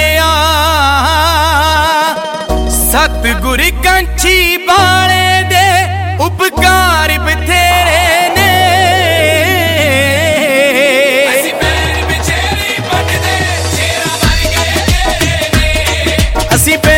आ सतगुर कंछी बाले दे उपकार बथेरे ने असी